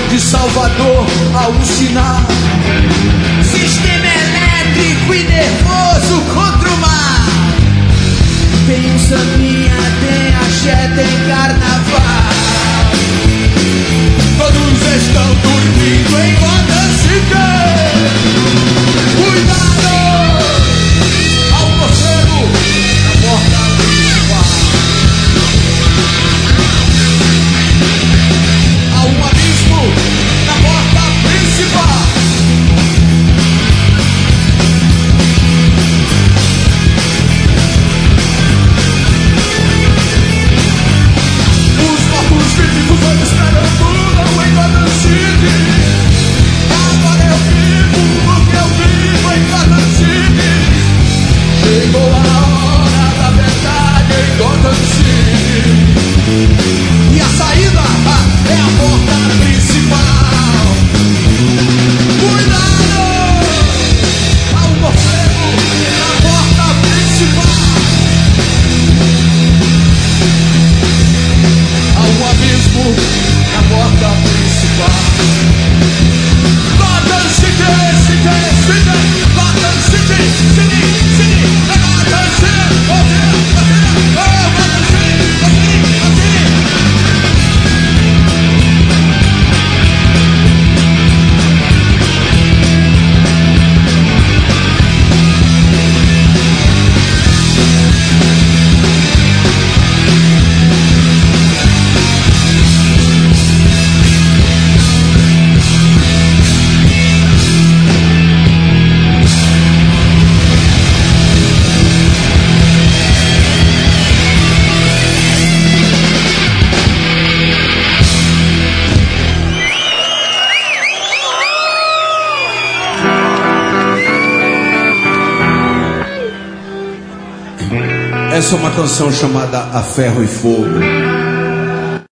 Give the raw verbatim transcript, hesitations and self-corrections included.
de Salvador ao sinal. Sistema elétrico e nervoso contra o mal. Tem um sambinha, tem axé, tem carnaval. Todos estão dormindo em Gotham City. Cuidado! Há um morcego na porta principal. Há um abismo na porta principal. Os corpos físicos vão esperando em Gotham City. Agora eu vivo porque eu vivo em Gotham City. Chegou a hora da verdade em Gotham City. E a saída é a porta principal. Cuidado! Há um morcego na porta principal. Há um abismo na porta principal. Gotham City, City, City. Gotham City, City, City. Gotham City, Gotham City, Gotham City, Gotham City. Essa é uma canção chamada A Ferro e Fogo.